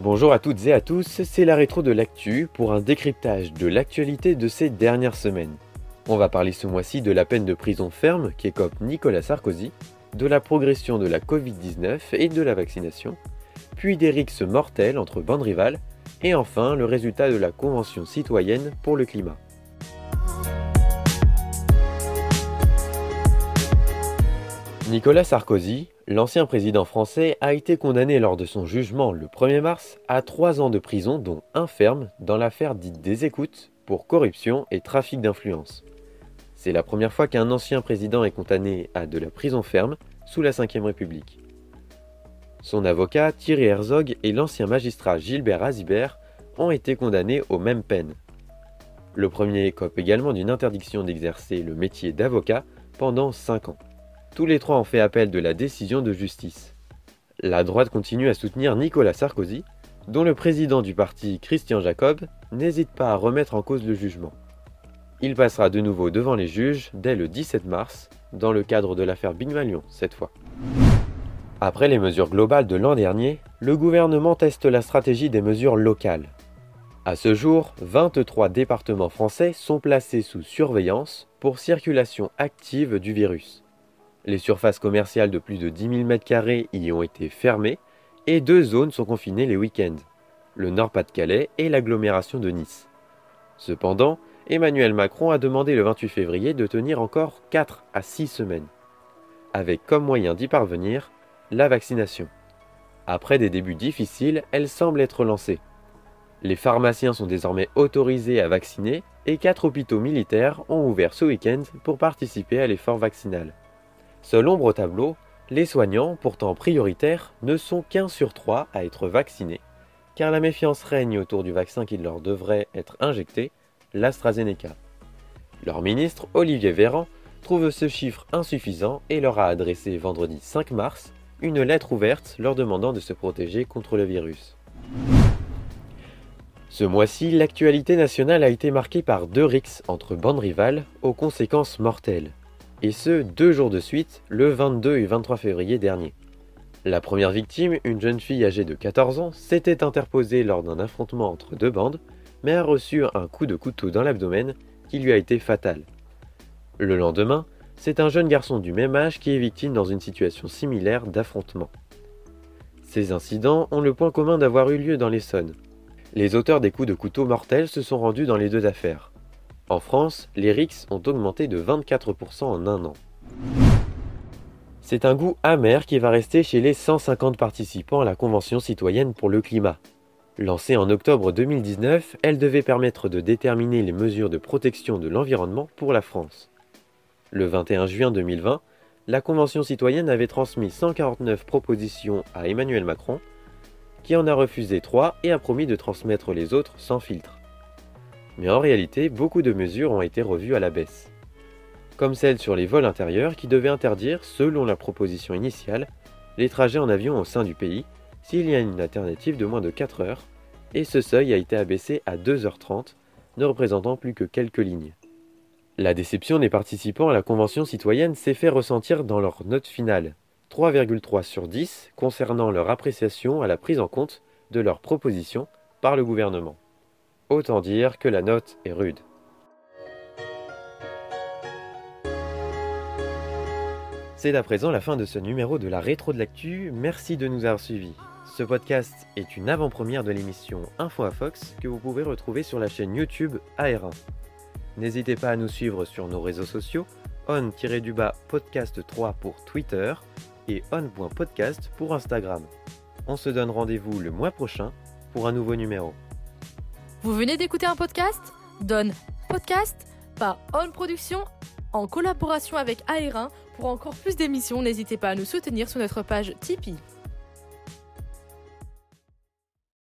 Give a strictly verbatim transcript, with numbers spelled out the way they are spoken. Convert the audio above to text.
Bonjour à toutes et à tous, c'est la rétro de l'actu pour un décryptage de l'actualité de ces dernières semaines. On va parler ce mois-ci de la peine de prison ferme qu'écope Nicolas Sarkozy, de la progression de la covid dix-neuf et de la vaccination, puis des rixes mortelles entre bandes rivales, et enfin le résultat de la Convention citoyenne pour le climat. Nicolas Sarkozy, l'ancien président français, a été condamné lors de son jugement le premier mars à trois ans de prison, dont un ferme, dans l'affaire dite des écoutes, pour corruption et trafic d'influence. C'est la première fois qu'un ancien président est condamné à de la prison ferme sous la cinquième République. Son avocat, Thierry Herzog, et l'ancien magistrat Gilbert Azibert ont été condamnés aux mêmes peines. Le premier écope également d'une interdiction d'exercer le métier d'avocat pendant cinq ans. Tous les trois ont fait appel de la décision de justice. La droite continue à soutenir Nicolas Sarkozy, dont le président du parti, Christian Jacob, n'hésite pas à remettre en cause le jugement. Il passera de nouveau devant les juges dès le dix-sept mars, dans le cadre de l'affaire Big Malion cette fois. Après les mesures globales de l'an dernier, le gouvernement teste la stratégie des mesures locales. À ce jour, vingt-trois départements français sont placés sous surveillance pour circulation active du virus. Les surfaces commerciales de plus de dix mille mètres carrés y ont été fermées et deux zones sont confinées les week-ends, le Nord-Pas-de-Calais et l'agglomération de Nice. Cependant, Emmanuel Macron a demandé le vingt-huit février de tenir encore quatre à six semaines, avec comme moyen d'y parvenir la vaccination. Après des débuts difficiles, elle semble être lancée. Les pharmaciens sont désormais autorisés à vacciner et quatre hôpitaux militaires ont ouvert ce week-end pour participer à l'effort vaccinal. Seule ombre au tableau, les soignants, pourtant prioritaires, ne sont qu'un sur trois à être vaccinés, car la méfiance règne autour du vaccin qui leur devrait être injecté, l'AstraZeneca. Leur ministre, Olivier Véran, trouve ce chiffre insuffisant et leur a adressé vendredi cinq mars une lettre ouverte leur demandant de se protéger contre le virus. Ce mois-ci, l'actualité nationale a été marquée par deux rixes entre bandes rivales aux conséquences mortelles. Et ce, deux jours de suite, le vingt-deux et vingt-trois février dernier. La première victime, une jeune fille âgée de quatorze ans, s'était interposée lors d'un affrontement entre deux bandes, mais a reçu un coup de couteau dans l'abdomen qui lui a été fatal. Le lendemain, c'est un jeune garçon du même âge qui est victime dans une situation similaire d'affrontement. Ces incidents ont le point commun d'avoir eu lieu dans l'Essonne. Les auteurs des coups de couteau mortels se sont rendus dans les deux affaires. En France, les rixes ont augmenté de vingt-quatre pour cent en un an. C'est un goût amer qui va rester chez les cent cinquante participants à la Convention citoyenne pour le climat. Lancée en octobre deux mille dix-neuf, elle devait permettre de déterminer les mesures de protection de l'environnement pour la France. Le vingt et un juin deux mille vingt, la Convention citoyenne avait transmis cent quarante-neuf propositions à Emmanuel Macron, qui en a refusé trois et a promis de transmettre les autres sans filtre. Mais en réalité, beaucoup de mesures ont été revues à la baisse. Comme celle sur les vols intérieurs qui devait interdire, selon la proposition initiale, les trajets en avion au sein du pays s'il y a une alternative de moins de quatre heures, et ce seuil a été abaissé à deux heures trente, ne représentant plus que quelques lignes. La déception des participants à la Convention citoyenne s'est fait ressentir dans leur note finale, trois virgule trois sur dix, concernant leur appréciation à la prise en compte de leurs propositions par le gouvernement. Autant dire que la note est rude. C'est à présent la fin de ce numéro de la rétro de l'actu. Merci de nous avoir suivis. Ce podcast est une avant-première de l'émission Info à Fox que vous pouvez retrouver sur la chaîne YouTube A R un. N'hésitez pas à nous suivre sur nos réseaux sociaux, on-du-bas podcast trois pour Twitter et on.podcast pour Instagram. On se donne rendez-vous le mois prochain pour un nouveau numéro. Vous venez d'écouter un podcast ? Donne Podcast par On Production en collaboration avec A R un. Pour encore plus d'émissions, n'hésitez pas à nous soutenir sur notre page Tipeee.